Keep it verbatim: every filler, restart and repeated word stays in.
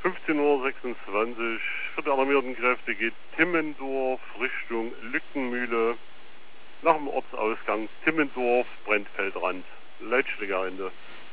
fünfzehn Uhr sechsundzwanzig für die alarmierten Kräfte geht Timmendorf Richtung Lückenmühle. Nach dem Ortsausgang Timmendorf brennt Feldrand. Lautstärkeende.